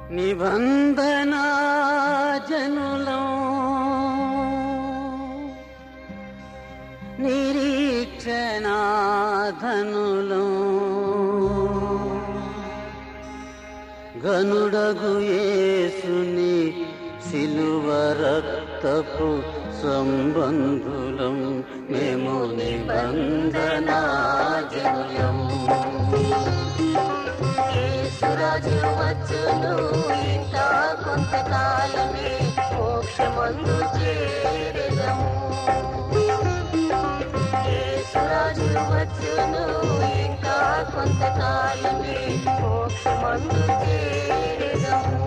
నిబంధనా జనులం నిరీక్షణాధనులం గనుడగు యేసుని సిలువ రక్తపు సంబంధులం మేము నిబంధనా జనులం. యేసురాజు వచ్చును ఇంకా కొంతకాలమే మోక్షమందు చేరెదము. యేసురాజు వచ్చును ఇంకా కొంతకాలమే మోక్షమందు చేరెదము.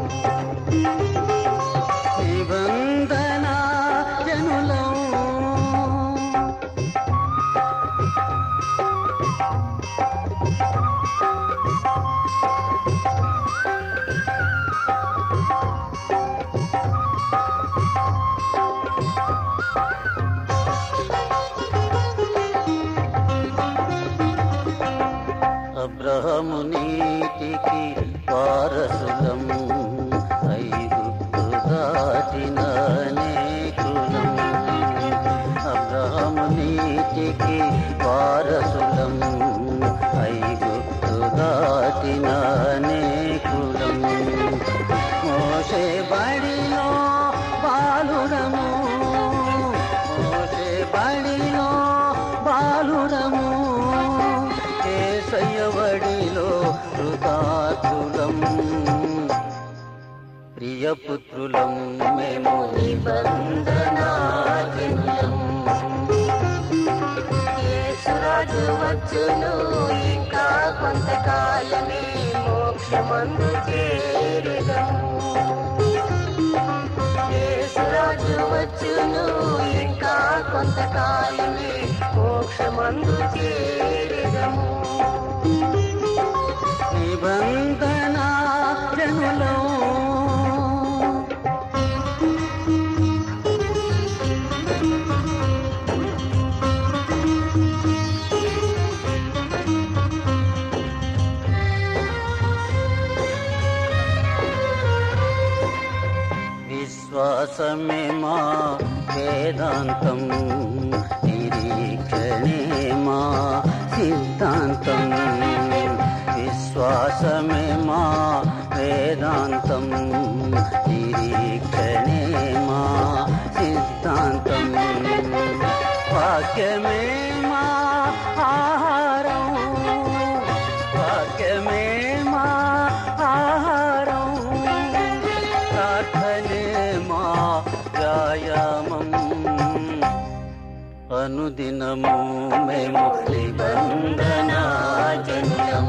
నిబంధనా జనులం అబ్రహము నీతికి వారసులం ఐగుప్తు దాటిన అనేకులం. అబ్రహము నీతికి వారసులం ఐగుప్తు దాటిన అనేకులం. మోషే బడిలో బాలురము మోషే బడిలో బాలురము యేసయ్యవడిలో కృతార్థులం ప్రియపుత్రులం మేము నిబంధనా జనులం. యేసురాజు వచ్చును ఇంకా కొంతకాలమే మోక్షమందు చేరెదము. యేసురాజు వచ్చును ఇంకా కొంతకాలమే మోక్షమందు చేరెదము. నిబంధనా జనులం విశ్వాసమే మా వేదాంతం నిరీక్షణే మా సిద్ధాంతం. విశ్వాసమే మా వేదాంతం నిరీక్షణే మా సిద్ధాంతం. వాక్యమే మా ఆహారం వాక్యమే మా ఆహారం ప్రార్థనే మా వ్యాయామం అనుదినము మేము నిబంధనా జనులం.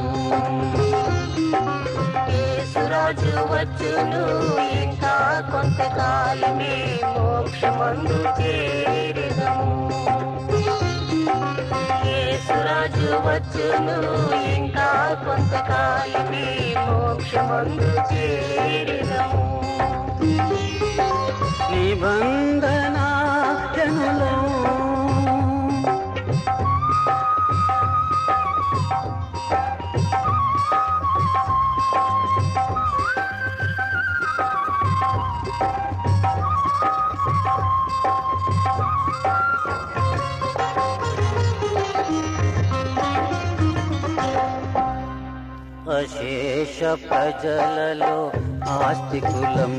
యేసురాజు వచ్చును ఇంకా కొంతకాలమే మోక్షమందు చేరెదము. యేసురాజు వచ్చును ఇంకా కొంతకాలమే మోక్షమందు చేరెదము. నిబంధనా జనులం అశేష ప్రజలలో ఆస్తికులం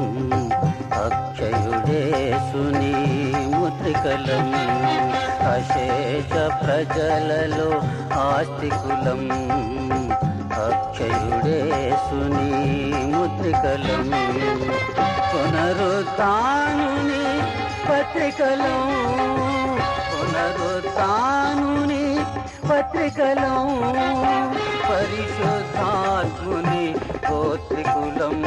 అక్షయుడేసుని ముద్రికలం. అశేష ప్రజలలో ఆస్తికులం అక్షయుడేసుని ముద్రికలం. పునరుత్థానుని పత్రికలం పునరుత్థానుని పత్రికలం. పరిశుద్ధాత్ముని గోత్రికులం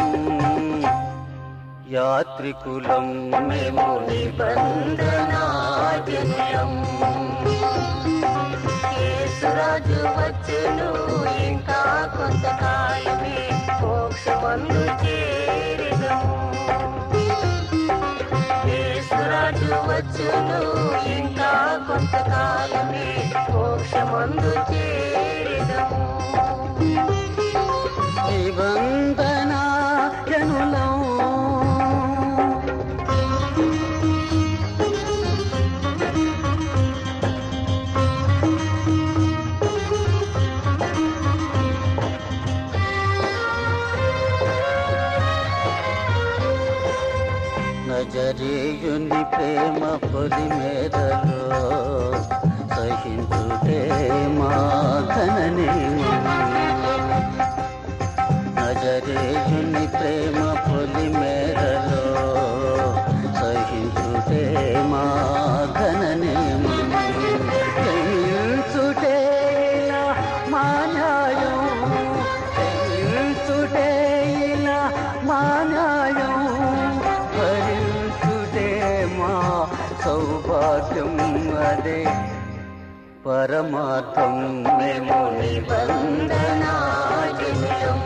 యాత్రికులం మేము నిబంధనా జనులం. యేసురాజు వచ్చును ఇంకా కొంతకాలమే మోక్షమందు చేరెదము. యేసురాజు వచ్చును ఇంకా కొంతకాలమే మోక్షమందు చేరెదము. నిబంధనా నజరేయుని ప్రేమ పొలిమేరలో సహించుటే మా ఘననేమం. నజరేయుని ప్రేమ పొలిమేరలో సహించుటే మా ఘననేమం. జయించుటే ఇలా మా న్యాయం, జయించుటే ఇలా మా న్యాయం, భరించుటే మా సౌభాగ్యం, అదే పరమార్థం. మేము నిబంధనాజనులం.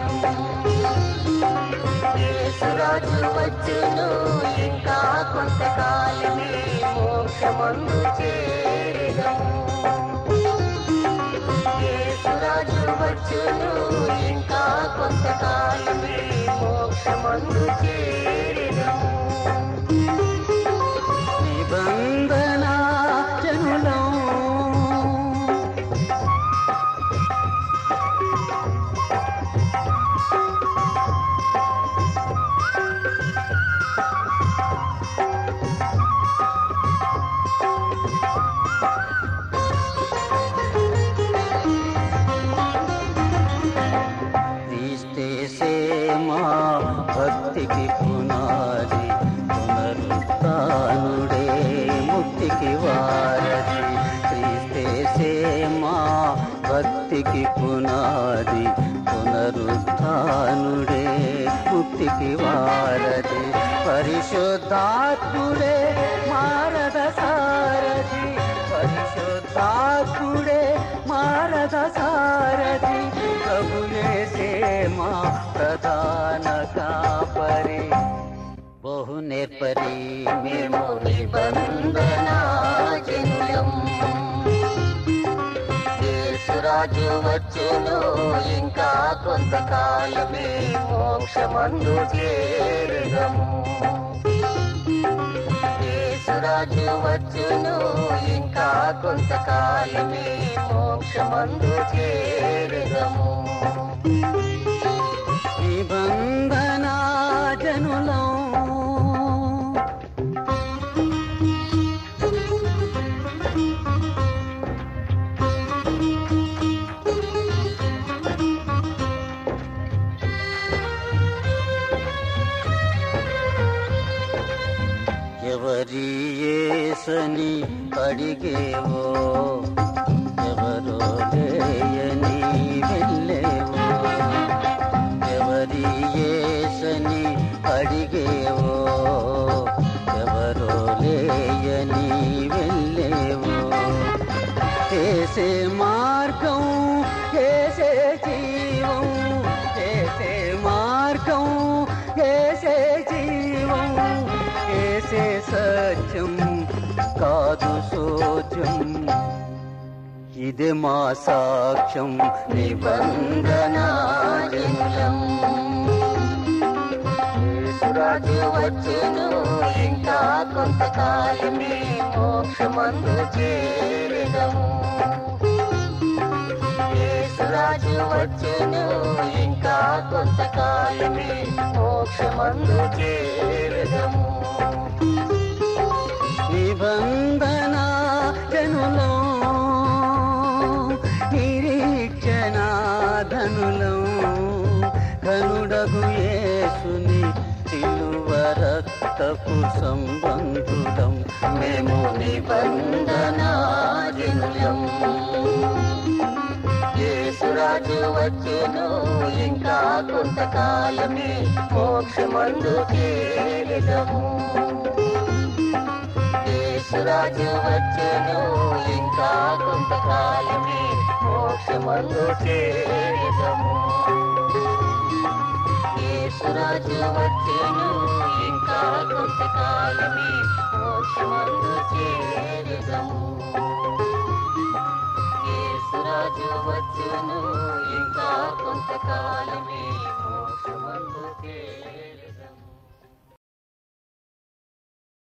యేసురాజు వచ్చును ఇంకా కొంతకాలమే మోక్షమందు చేరెదము. యేసురాజు వచ్చును ఇంకా కొంతకాలమే మోక్షమందు చేరెదము. నిబంధనా జనులం. మా భక్తికి పునాది, పునరుత్థానుడే ముక్తికి వారధి. క్రీస్తే మా భక్తికి పునాది, పునరుత్థానుడే ముక్తికి వారధి. పరిశుద్ధాత్ముడే మారద సారథి, పరిశుద్ధాత్ముడే మారద సారథి. ప్రభు యేసే మా ప్రధాన కాపరి, బహు నేర్పరి. మేము నిబంధనాజనులం. యేసురాజు వచ్చును ఇంకా కొంతకాలమే మోక్షమందు చేరెదము. యేసురాజు వచ్చును ఇంకా కొంతకాలమే మోక్షమందు చేరెదము. నిబంధనా జనులం. ఎవరి యేసని అడిగేవో, ఎవరో లేయని వెళ్ళేవో. ఎవరి యేసని అడిగేవో, ఎవరో లేయని వెళ్ళేవో. ఏసే మార్గం, ఏసే జీవం, ఏసే మార్గం, ఏసే జీవం, ఏసే సత్యం కాదు సోజం. ఇదే మా సాక్ష్యం. నిబంధనాజనులం. యేసురాజు వచ్చును ఇంకా కొంతకాలమే మోక్షమందు చేరెదము. యేసురాజు వచ్చును ఇంకా కొంతకాలమే మోక్షమందు చేరెదము. నిబంధనా జనులం, నిరీక్షణా ధనులం. ఘనుడగు యేసుని సిలువ రక్తపు సంబంధులం. మేము నిబంధనాజనులం. యేసురాజు వచ్చును ఇంకా కొంతకాలమే మోక్షమందు చేరెదము. యేసురాజు వచ్చును ఇంకా కొంతకాలమే మోక్షమందు చేరెదము. యేసురాజు వచ్చును ఇంకా కొంతకాలమే మోక్షమందు చేరెదము. యేసురాజు వచ్చును ఇంకా కొంతకాలమే